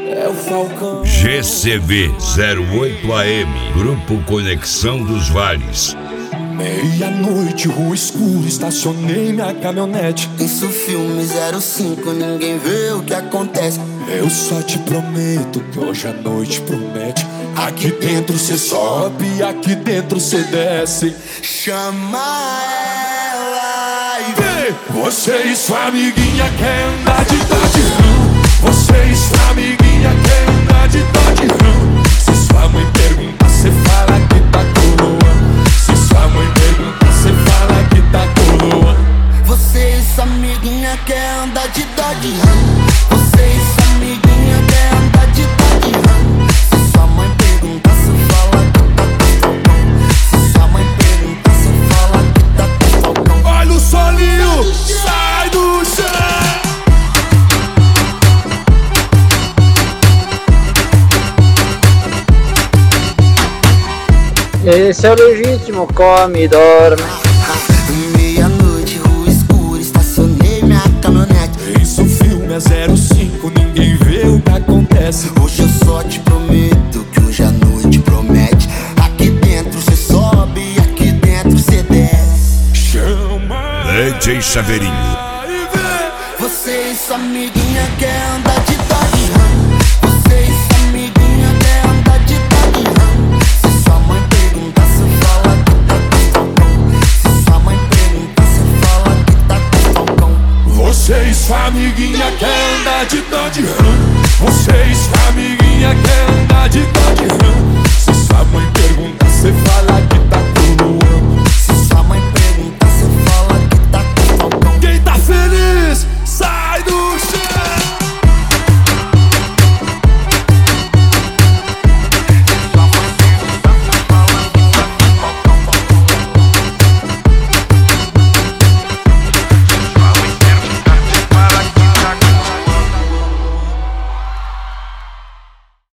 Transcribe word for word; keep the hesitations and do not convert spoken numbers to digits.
é o Falcão. G C V zero oito A M, Grupo Conexão dos Vales. Meia-noite, rua escura, estacionei minha caminhonete. Isso filme zero cinco, ninguém vê o que acontece. Eu só te prometo que hoje a noite promete. Aqui dentro cê sobe, aqui dentro cê desce. Chama ela e vem. Você e sua amiguinha quer andar de Dodge Ram. Você e sua amiguinha quer andar de Dodge Ram. Se sua mãe perguntar, cê fala que tá coroando. Se sua mãe perguntar, cê fala que tá coroando. Você e sua amiguinha quer andar de Dodge Ram. Você e sua amiguinha quer andar de Dodge Ram. Se sua mãe perguntar, cê fala que tá com Falcão. Se sua mãe perguntar, cê fala que tá com Falcão. Olha o solinho, sai do chão. Esse é o legítimo, come e dorme. Meia-noite, rua escura, estacionei minha caminhonete. Isso filme é zero cinco, ninguém vê o que acontece. Hoje eu só te prometo que hoje a noite promete. Aqui dentro cê sobe, aqui dentro cê desce. Chama D J Chaveirinho. Você e sua amiguinha quer andar de Dodge Ram. Você e sua amiguinha quer andar de Dodge Ram. Se sua mãe perguntar, cê fala que tá com Falcão. Se sua mãe perguntar, cê fala que tá com Falcão. Você e sua amiguinha quer andar de Dodge Ram. Você e sua